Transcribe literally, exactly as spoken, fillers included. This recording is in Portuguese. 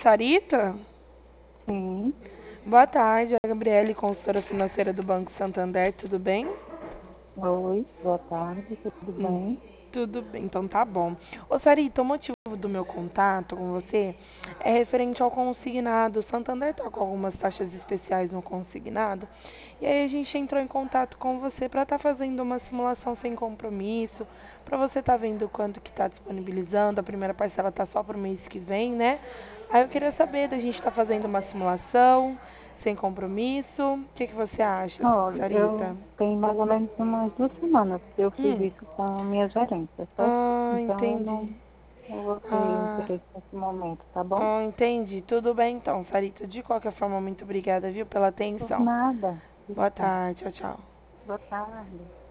Sarita? Sim, Boa tarde, é a Gabriele, consultora financeira do Banco Santander, tudo bem? oi, boa tarde, tudo bem? Tudo bem, então tá bom. Ô Sarita, o motivo do meu contato com você é referente ao consignado. O Santander tá com algumas taxas especiais no consignado. E aí a gente entrou em contato com você para estar fazendo uma simulação sem compromisso, para você estar vendo quanto que está disponibilizando. A primeira parcela tá só pro mês que vem, né? Aí eu queria saber da gente estar fazendo uma simulação sem compromisso. O que que você acha, Olha, Sarita? eu tenho mais ou menos umas duas semanas que eu fiz Hum. isso com a minha gerência, certo? Ah, Então eu entendi. não, não vou ter Ah, interesse nesse momento, tá bom? ah, entendi. Tudo bem então, Sarita. De qualquer forma, muito obrigada, viu, pela Por atenção. nada. Boa Isso. tarde. Tchau, tchau. Boa tarde.